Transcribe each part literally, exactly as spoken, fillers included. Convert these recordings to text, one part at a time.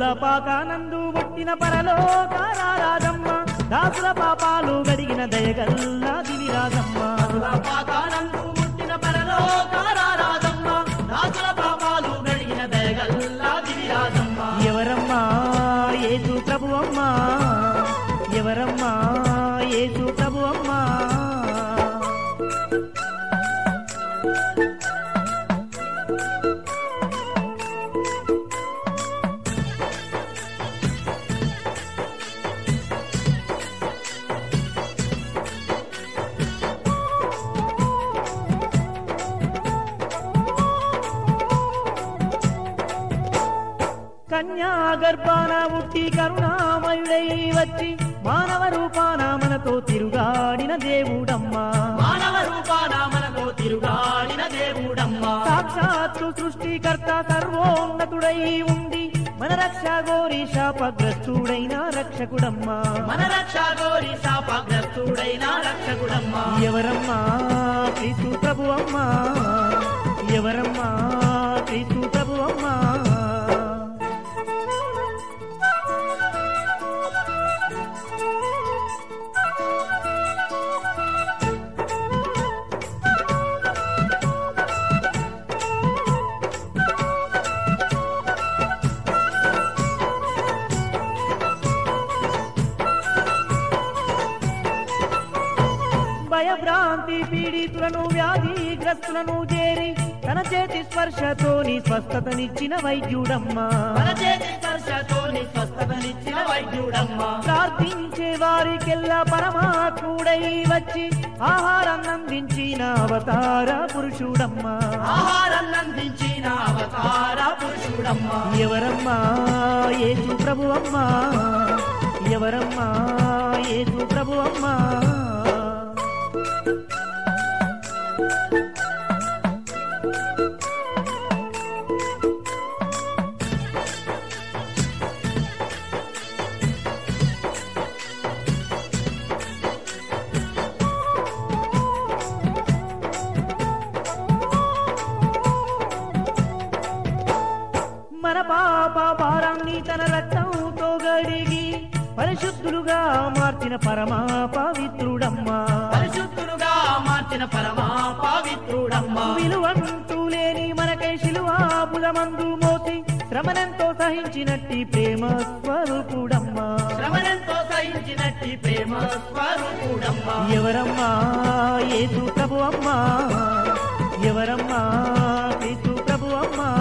పాకానందు పుట్టిన పరలోకారాజమ్మ దాసుల పాపాలు గడిగిన దయగల్లా దివిరాజమ్మ పాకానందు పుట్టిన పరలోకారాజమ్మ దాసుల పాపాలు గడిగిన దయగల్లా దివిరాజమ్మ ఎవరమ్మా యేసు ప్రభువమ్మా ఎవరమ్మా యేసు ప్రభువమ్మా కన్యా గర్భాన పుట్టి కరుణామయుడై వచ్చి మానవ రూపాన మనతో తిరుగాడిన దేవుడమ్మా మానవ రూపాన మనతో తిరుగాడిన దేవుడమ్మా సాక్షాత్తు సృష్టికర్త సర్వోన్నతుడై ఉండి మన రక్ష గోరి శాపగ్రస్తుడైన రక్షకుడమ్మా మన రక్ష గోరి శాపగ్రస్తుడైన రక్షకుడమ్మా ఎవరమ్మా క్రీస్తు ప్రభువమ్మా ఎవరమ్మా క్రీస్తు ప్రభువమ్మా భయభ్రాంతి పీడితులను వ్యాధిగ్రస్తులను చేరి తన చేతి స్పర్శతోని స్వస్థతనిచ్చిన వైద్యుడమ్మా తన చేతి స్పర్శతోని స్వస్థతనిచ్చిన వైద్యుడమ్మా ప్రార్థించే వారికెల్లా పరమాత్ముడై వచ్చి ఆహారం అందించిన అవతార పురుషుడమ్మా ఆహారం అందించిన అవతార పురుషుడమ్మా ఎవరమ్మా యేసు ప్రభువమ్మా ఎవరమ్మా యేసు ప్రభువమ్మా మన పాప భారాన్ని తన రక్తంతో గడిగి పరిశుద్ధులుగా మార్చిన పరమా పవిత్రుడమ్మా పరిశుద్ధులుగా మార్చిన పరమా పవిత్రుడమ్మా విలువంటూ లేని మనకై శిలువాపులమందు మోసి శ్రమనంతో సహించినట్టి ప్రేమ స్వరూపుడమ్మా శ్రమనంతో సహించినట్టి ప్రేమ స్వరూపుడమ్మా ఎవరమ్మా యేసు ప్రభువమ్మా ఎవరమ్మా యేసు ప్రభువమ్మా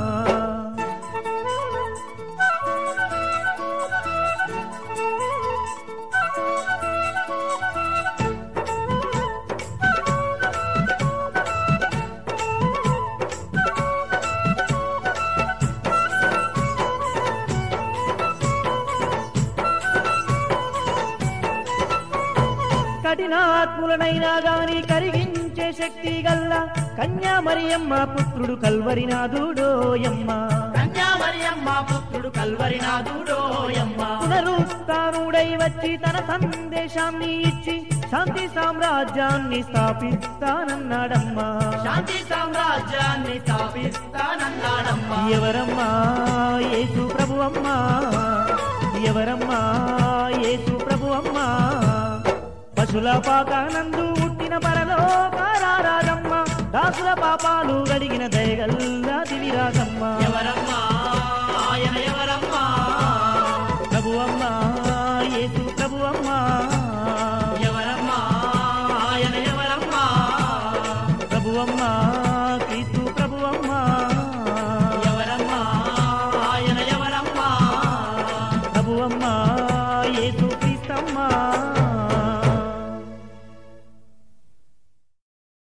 కఠినాత్ములనైనా గాని కరిగించే శక్తి గల్ల కన్యా మరియమ్మ పుత్రుడు కల్వరినాథుడోయమ్మ కన్యా మరియమ్మ పుత్రుడు కల్వరినాథుడోయమ్మ పునరుత్థానుడై వచ్చి తన సందేశాన్ని ఇచ్చి శాంతి సామ్రాజ్యాన్ని స్థాపిస్తానన్నాడమ్మా శాంతి సామ్రాజ్యాన్ని స్థాపిస్తానన్నాడమ్మా ఎవరమ్మా యేసు ప్రభువమ్మా ఎవరమ్మా యేసు ప్రభువమ్మా పశుల పాకానందు పుట్టిన పరలోకారాజమ్మ దాసుల పాపాలు గడిగిన దయగల్లా దివిరాజమ్మ ఎవరమ్మా ఆయన ఎవరమ్మా ప్రభువమ్మా